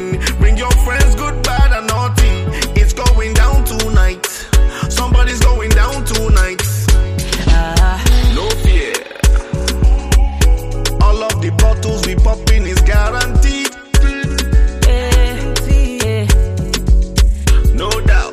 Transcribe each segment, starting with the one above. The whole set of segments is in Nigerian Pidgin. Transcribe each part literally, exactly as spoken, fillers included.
partying. Bring your friends, good, bad, and naughty. It's going down tonight. Somebody's going down tonight. No fear. All of the bottles we popping is guaranteed. No doubt.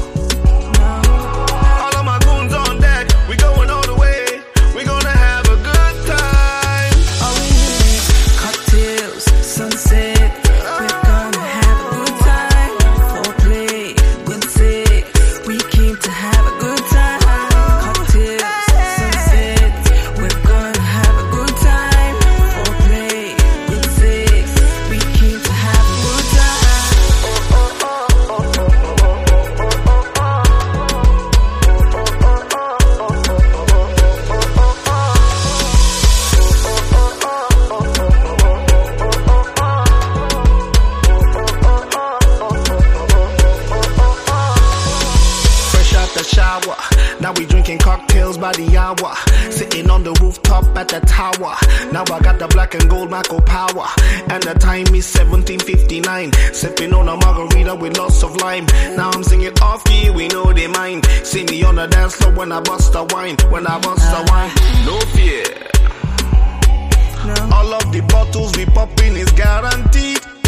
All of my goons on deck. We going all the way. We gonna have a good time. All we need is cocktails, sunset. We're gonna have a good time. Foreplay, good sex. We came to have a good time. Cocktails, sunset. We're gonna have a good time. Foreplay, good sex. We came to have a good time. Fresh out the shower, now we drinking cocktails by the hour. Sitting on the rooftop at the tower. Now I got the black and gold Marco power, and the time is seventeen fifty-nine. Sipping on a margarita with lots of lime. Now I'm singing off key, we know they mind. See me on the dance floor when I bust a wine. When I bust a wine, no fear. All of the bottles we popping is guaranteed.